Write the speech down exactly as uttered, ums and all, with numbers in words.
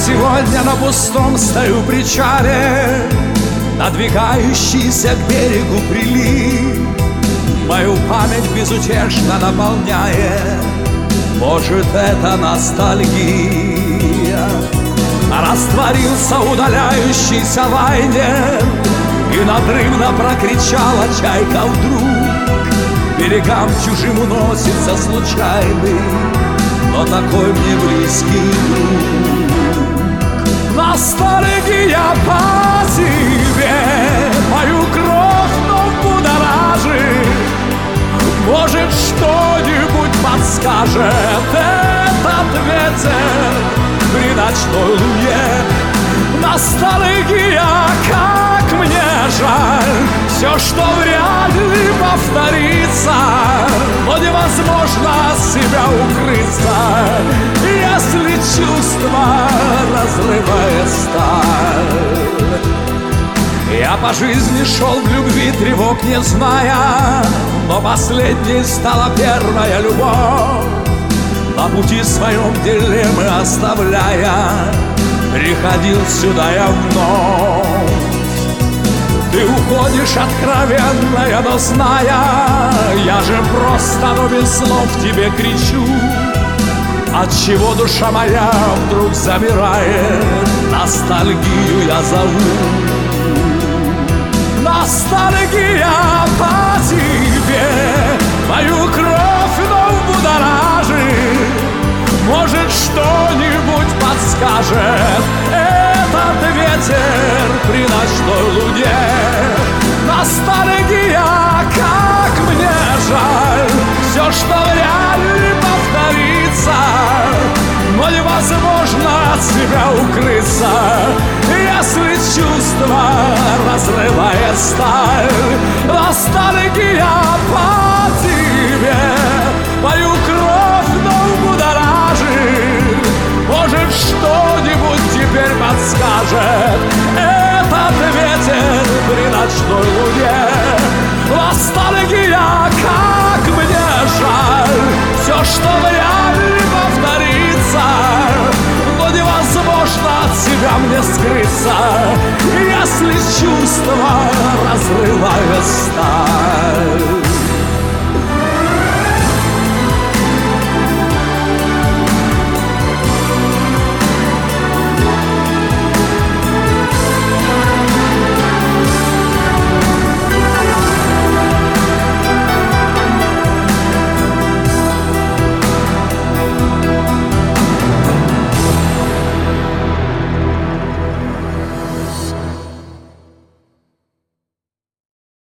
сегодня на пустом стою причале, надвигающийся к берегу прилив мою память безутешно наполняет. Может, это ностальгия? Растворился удаляющийся лайнер, и надрывно прокричала чайка вдруг. Берегам чужим уносится случайный, но такой мне близкий друг. Ностальгия по тебе мою кровь вновь будоражит. Может, что-нибудь подскажет этот ветер при ночной луне. Ностальгия, как мне жаль, все, что вряд ли повторится, но невозможно от себя укрыться, если чувство разрывает сталь. Я по жизни шел в любви, тревог не зная, но последней стала первая любовь. На пути своем дилеммы оставляя, приходил сюда я вновь. Ты уходишь откровенная, но зная, я же просто, но без слов тебе кричу. Отчего душа моя вдруг замирает, ностальгию я зову. Ностальгия по тебе мою кровь вновь будоражит. Может, что-нибудь подскажет этот ветер при ночной луне. Ностальгия, как мне жаль, все, что вряд ли повторится, но невозможно от себя укрыться, если чувство разрывает сталь. Ностальгия по тебе мою кровь вновь будоражит. Может, что-нибудь теперь подскажет этот ветер при ночной луне. Ностальгия, как мне жаль, все, что вряд ли повторится, но невозможно от себя мне скрыться, если чувство разрывает сталь.